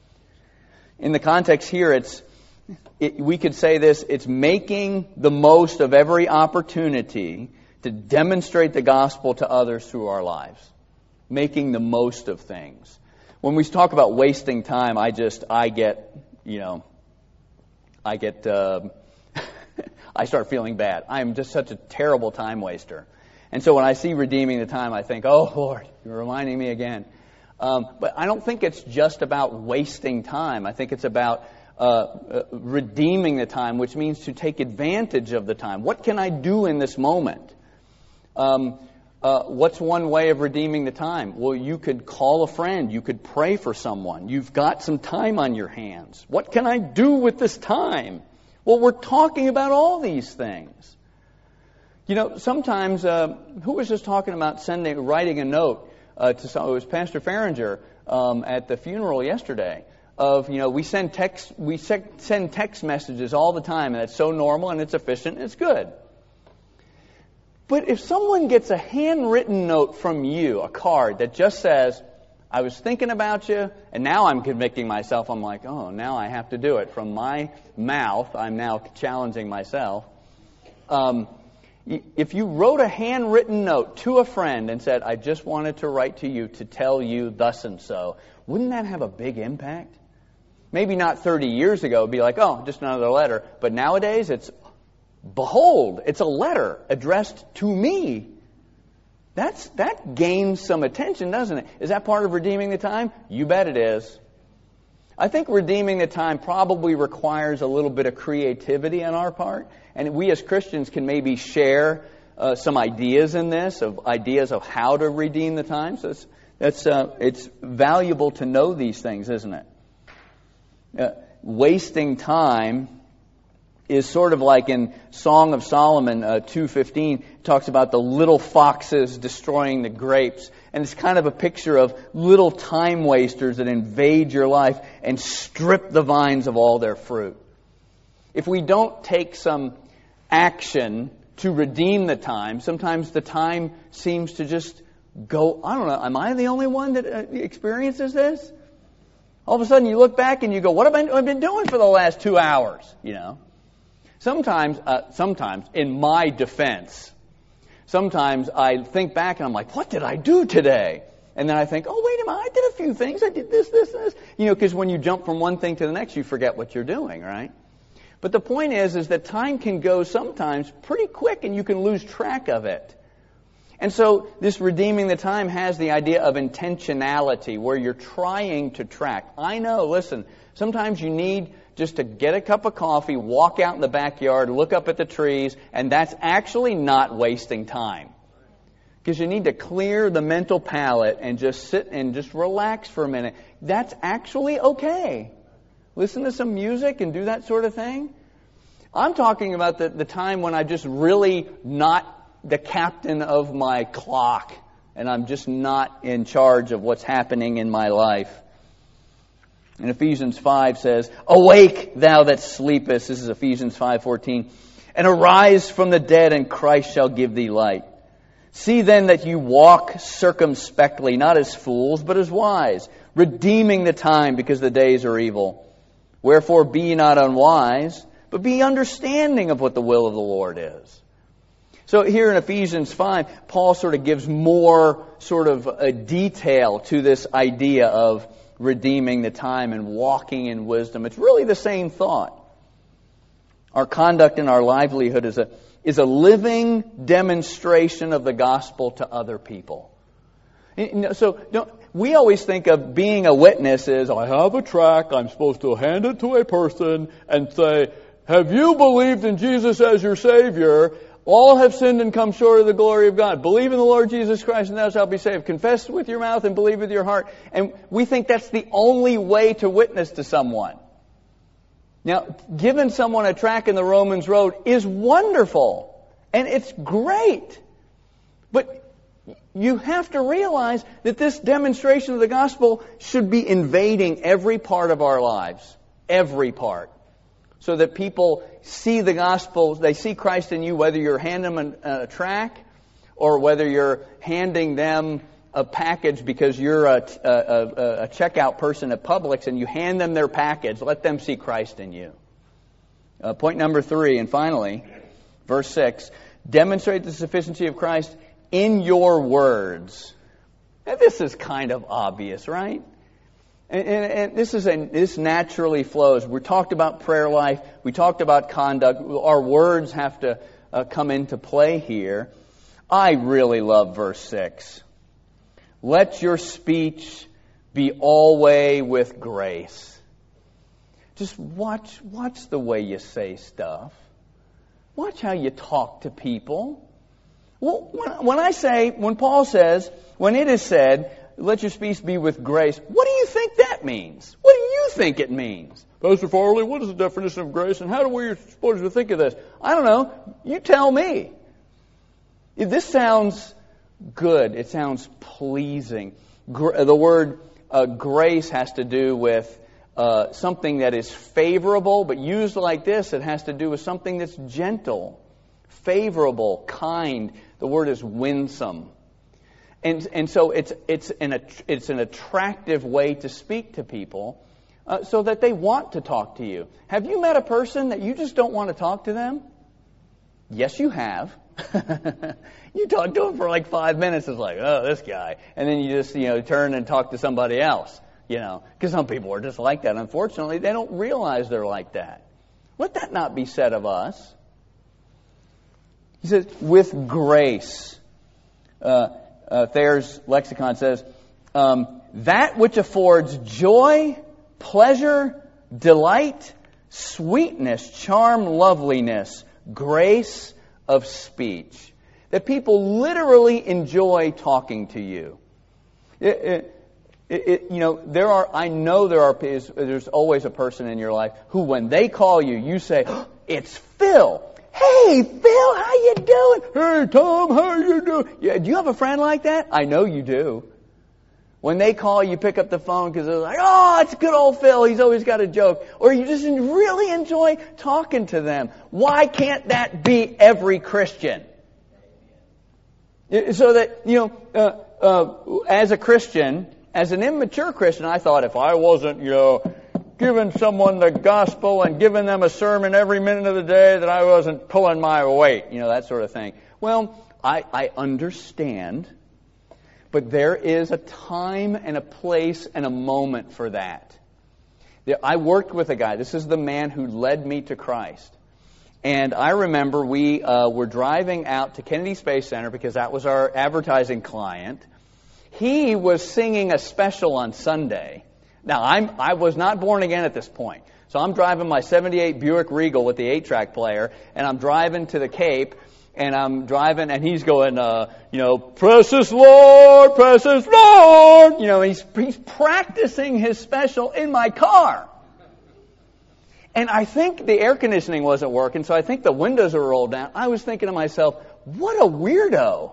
In the context here, it's it, we could say this, it's making the most of every opportunity to demonstrate the gospel to others through our lives. Making the most of things. When we talk about wasting time, I just, I get, you know, I get, uh, I start feeling bad. I'm just such a terrible time waster. And so when I see redeeming the time, I think, oh, Lord, you're reminding me again. Um, but I don't think it's just about wasting time. I think it's about uh, uh, redeeming the time, which means to take advantage of the time. What can I do in this moment? Um, uh, what's one way of redeeming the time? Well, you could call a friend. You could pray for someone. You've got some time on your hands. What can I do with this time? Well, we're talking about all these things. You know, sometimes, uh, who was just talking about sending, writing a note uh, to some, it was Pastor Farringer um, at the funeral yesterday, of, you know, we send text, we send text messages all the time, and it's so normal, and it's efficient, and it's good. But if someone gets a handwritten note from you, a card that just says, I was thinking about you, and now I'm convicting myself, I'm like, oh, now I have to do it. From my mouth, I'm now challenging myself. Um, if you wrote a handwritten note to a friend and said, I just wanted to write to you to tell you thus and so, wouldn't that have a big impact? Maybe not thirty years ago, it'd be like, oh, just another letter. But nowadays, it's, behold, it's a letter addressed to me. That's, that gains some attention, doesn't it? Is that part of redeeming the time? You bet it is. I think redeeming the time probably requires a little bit of creativity on our part. And we as Christians can maybe share uh, some ideas in this, of ideas of how to redeem the time. So it's, it's, uh, it's valuable to know these things, isn't it? Uh, wasting time is sort of like in Song of Solomon uh, two fifteen, it talks about the little foxes destroying the grapes. And it's kind of a picture of little time wasters that invade your life and strip the vines of all their fruit. If we don't take some action to redeem the time, sometimes the time seems to just go, I don't know, am I the only one that uh, experiences this? All of a sudden you look back and you go, what have I been doing for the last two hours? You know? Sometimes, uh, sometimes, in my defense, sometimes I think back and I'm like, what did I do today? And then I think, oh, wait a minute, I did a few things. I did this, this, and this. You know, because when you jump from one thing to the next, you forget what you're doing, right? But the point is, is that time can go sometimes pretty quick and you can lose track of it. And so this redeeming the time has the idea of intentionality, where you're trying to track. I know, listen, sometimes you need just to get a cup of coffee, walk out in the backyard, look up at the trees, and that's actually not wasting time. Because you need to clear the mental palate and just sit and just relax for a minute. That's actually okay. Listen to some music and do that sort of thing. I'm talking about the, the time when I'm just really not the captain of my clock, and I'm just not in charge of what's happening in my life. And Ephesians five says, awake, thou that sleepest, this is Ephesians five fourteen, and arise from the dead, and Christ shall give thee light. See then that you walk circumspectly, not as fools, but as wise, redeeming the time, because the days are evil. Wherefore be ye not unwise, but be understanding of what the will of the Lord is. So here in Ephesians five, Paul sort of gives more sort of a detail to this idea of redeeming the time and walking in wisdom. It's really the same thought. Our conduct and our livelihood is a is a living demonstration of the gospel to other people. So don't, we always think of being a witness as, I have a tract, I'm supposed to hand it to a person and say, have you believed in Jesus as your Savior? All have sinned and come short of the glory of God. Believe in the Lord Jesus Christ and thou shalt be saved. Confess with your mouth and believe with your heart. And we think that's the only way to witness to someone. Now, giving someone a tract in the Romans Road is wonderful. And it's great. But you have to realize that this demonstration of the gospel should be invading every part of our lives. Every part. So that people see the gospel, they see Christ in you, whether you're handing them a, a tract or whether you're handing them a package because you're a, a, a, a checkout person at Publix and you hand them their package. Let them see Christ in you. Uh, point number three, and finally, verse six, demonstrate the sufficiency of Christ in your words. Now, this is kind of obvious, right? And, and, and this is a, this naturally flows. We talked about prayer life. We talked about conduct. Our words have to uh, come into play here. I really love verse six. Let your speech be always with grace. Just watch, watch the way you say stuff. Watch how you talk to people. Well, when, when I say, when Paul says, when it is said, let your speech be with grace, what do you think that means? What do you think it means? Pastor Farley, what is the definition of grace and how do we supposed to think of this? I don't know. You tell me. This sounds good. It sounds pleasing. Gr- the word uh, grace has to do with uh, something that is favorable, but used like this, it has to do with something that's gentle, favorable, kind. The word is winsome. And and so it's it's an it's an attractive way to speak to people uh, so that they want to talk to you. Have you met a person that you just don't want to talk to them? Yes, you have. You talk to them for like five minutes. It's like, oh, this guy. And then you just, you know, turn and talk to somebody else, you know, because some people are just like that. Unfortunately, they don't realize they're like that. Let that not be said of us. He says, with grace. Uh, uh, Thayer's lexicon says, um, that which affords joy, pleasure, delight, sweetness, charm, loveliness, grace of speech. That people literally enjoy talking to you. It, it, it, you know, there are. I know there are. There's always a person in your life who, when they call you, you say, oh, "It's Phil." Hey, Phil, how you doing? Hey, Tom, how you doing? Yeah, do you have a friend like that? I know you do. When they call, you pick up the phone because they're like, oh, it's good old Phil. He's always got a joke. Or you just really enjoy talking to them. Why can't that be every Christian? So that, you know, uh, uh, as a Christian, as an immature Christian, I thought if I wasn't, you know, giving someone the gospel and giving them a sermon every minute of the day, that I wasn't pulling my weight, you know, that sort of thing. Well, I, I understand. But there is a time and a place and a moment for that. I worked with a guy. This is the man who led me to Christ. And I remember we uh, were driving out to Kennedy Space Center because that was our advertising client. He was singing a special on Sunday. Now, I'm, I was not born again at this point. So I'm driving my seventy-eight Buick Regal with the eight-track player, and I'm driving to the Cape. And I'm driving, and he's going, uh, you know, precious Lord, precious Lord. You know, he's he's practicing his special in my car. And I think the air conditioning wasn't working, so I think the windows were rolled down. I was thinking to myself, what a weirdo.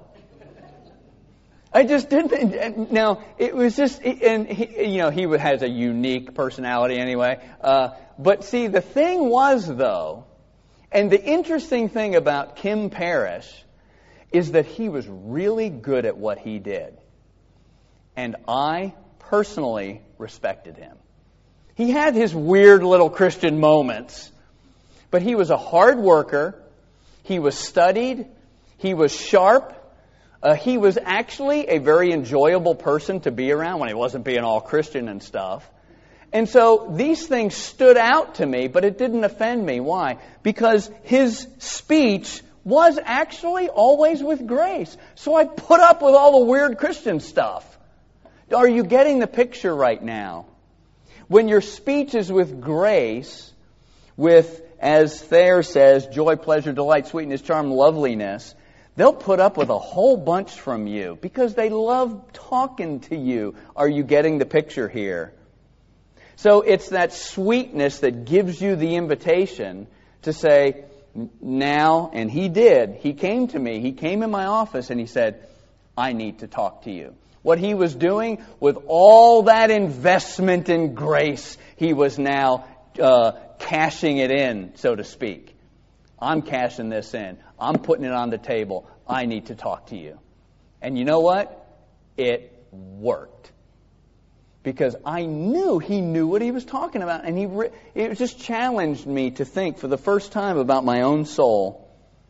I just didn't. Now, it was just, and he, you know, he has a unique personality anyway. Uh, but see, the thing was, though, and the interesting thing about Kim Parrish is that he was really good at what he did. And I personally respected him. He had his weird little Christian moments, but he was a hard worker. He was studied. He was sharp. Uh, he was actually a very enjoyable person to be around when he wasn't being all Christian and stuff. And so these things stood out to me, but it didn't offend me. Why? Because his speech was actually always with grace. So I put up with all the weird Christian stuff. Are you getting the picture right now? When your speech is with grace, with, as Thayer says, joy, pleasure, delight, sweetness, charm, loveliness, they'll put up with a whole bunch from you because they love talking to you. Are you getting the picture here? So it's that sweetness that gives you the invitation to say, now, and he did, he came to me, he came in my office and he said, I need to talk to you. What he was doing with all that investment in grace, he was now uh, cashing it in, so to speak. I'm cashing this in. I'm putting it on the table. I need to talk to you. And you know what? It worked. Because I knew he knew what he was talking about. And he re- it just challenged me to think for the first time about my own soul.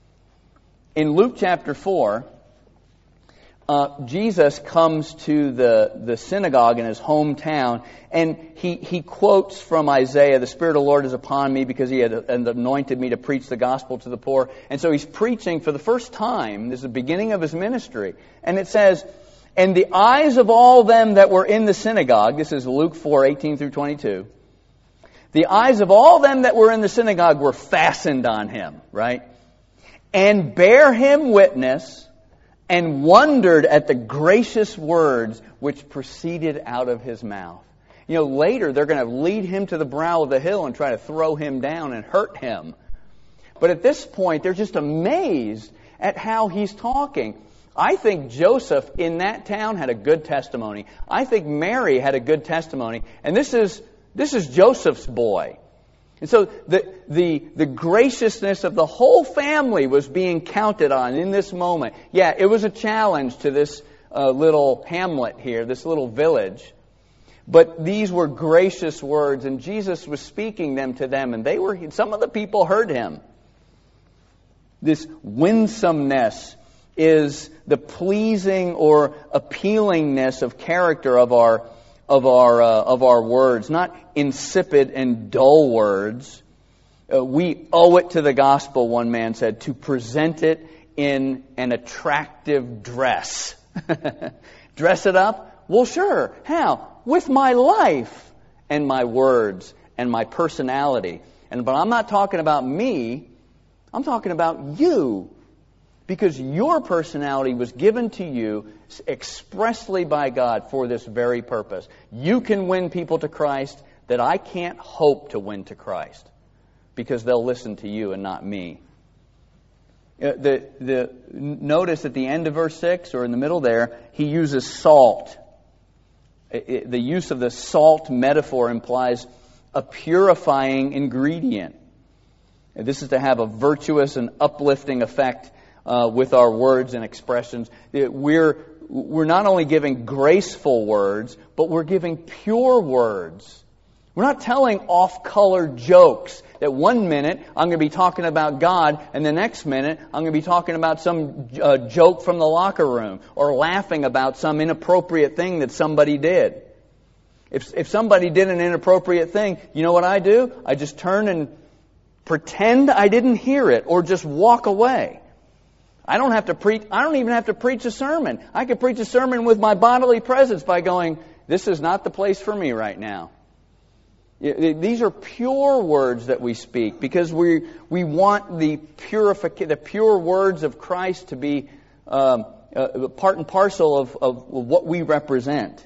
In Luke chapter four, uh, Jesus comes to the, the synagogue in his hometown, and he, he quotes from Isaiah, the Spirit of the Lord is upon me because he had anointed me to preach the gospel to the poor. And so he's preaching for the first time. This is the beginning of his ministry. And it says, and the eyes of all them that were in the synagogue, this is Luke four, eighteen through twenty-two, the eyes of all them that were in the synagogue were fastened on him, right? And bare him witness, and wondered at the gracious words which proceeded out of his mouth. You know, later they're going to lead him to the brow of the hill and try to throw him down and hurt him. But at this point, they're just amazed at how he's talking. I think Joseph in that town had a good testimony. I think Mary had a good testimony. And this is this is Joseph's boy. And so the the the graciousness of the whole family was being counted on in this moment. Yeah, it was a challenge to this uh, little hamlet here, this little village. But these were gracious words, and Jesus was speaking them to them, and they were some of the people heard him. This winsomeness is the pleasing or appealingness of character of our of our uh, of our words, not insipid and dull words. Uh, we owe it to the gospel, one man said, to present it in an attractive dress. Dress it up? Well, sure. How? With my life and my words and my personality. And but I'm not talking about me. I'm talking about you. Because your personality was given to you expressly by God for this very purpose. You can win people to Christ that I can't hope to win to Christ. Because they'll listen to you and not me. The, the, notice at the end of verse six, or in the middle there, he uses salt. It, the use of the salt metaphor implies a purifying ingredient. This is to have a virtuous and uplifting effect Uh, with our words and expressions. We're we're not only giving graceful words, but we're giving pure words. We're not telling off-color jokes that one minute I'm going to be talking about God, and the next minute I'm going to be talking about some uh, joke from the locker room, or laughing about some inappropriate thing that somebody did. If if somebody did an inappropriate thing, you know what I do? I just turn and pretend I didn't hear it, or just walk away. I don't have to preach. I don't even have to preach a sermon. I could preach a sermon with my bodily presence by going, this is not the place for me right now. These are pure words that we speak because we we want the purific, the pure words of Christ to be um, uh, part and parcel of, of what we represent.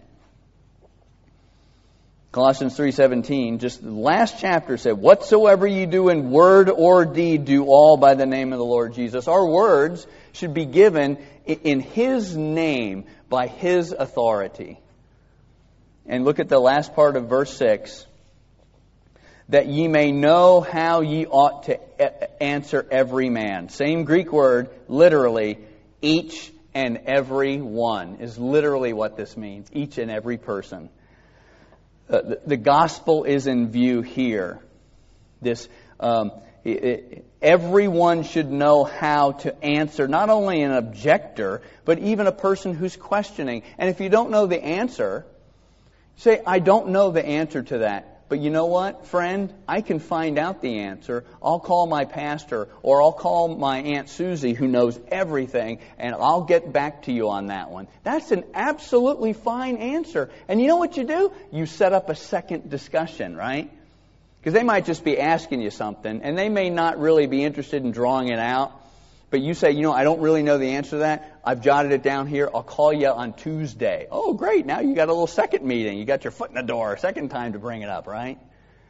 Colossians three seventeen, just the last chapter said, whatsoever you do in word or deed, do all by the name of the Lord Jesus. Our words should be given in His name, by His authority. And look at the last part of verse six. That ye may know how ye ought to answer every man. Same Greek word, literally, each and every one is literally what this means. Each and every person. Uh, the, the gospel is in view here. This um, it, it, everyone should know how to answer not only an objector, but even a person who's questioning. And if you don't know the answer, say, I don't know the answer to that. But you know what, friend? I can find out the answer. I'll call my pastor, or I'll call my Aunt Susie, who knows everything, and I'll get back to you on that one. That's an absolutely fine answer. And you know what you do? You set up a second discussion, right? Because they might just be asking you something, and they may not really be interested in drawing it out. But you say, you know, I don't really know the answer to that. I've jotted it down here. I'll call you on Tuesday. Oh, great. Now you got a little second meeting. You got your foot in the door. Second time to bring it up, right?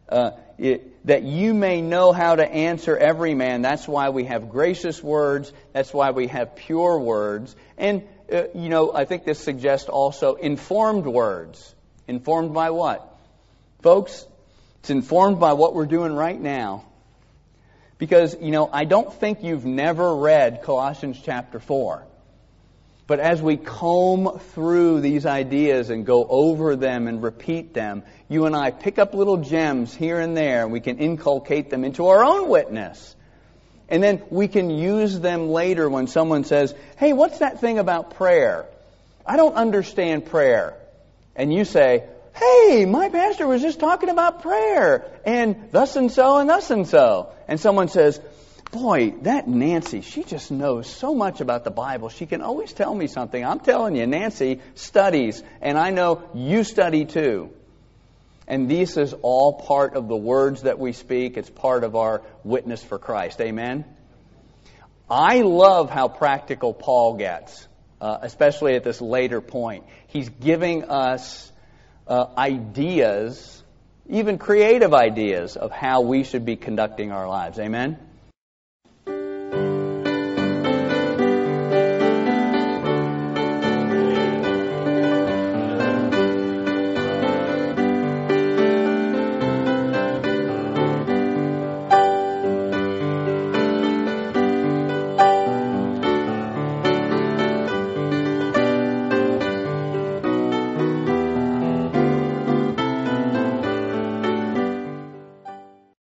Uh, it, that you may know how to answer every man. That's why we have gracious words. That's why we have pure words. And, uh, you know, I think this suggests also informed words. Informed by what? Folks, it's informed by what we're doing right now. Because, you know, I don't think you've never read Colossians chapter four. But as we comb through these ideas and go over them and repeat them, you and I pick up little gems here and there, and we can inculcate them into our own witness. And then we can use them later when someone says, hey, what's that thing about prayer? I don't understand prayer. And you say, hey, my pastor was just talking about prayer, and thus and so and thus and so. And someone says, boy, that Nancy, she just knows so much about the Bible. She can always tell me something. I'm telling you, Nancy studies, and I know you study too. And this is all part of the words that we speak. It's part of our witness for Christ. Amen? I love how practical Paul gets, uh, especially at this later point. He's giving us uh, ideas, even creative ideas, of how we should be conducting our lives. Amen?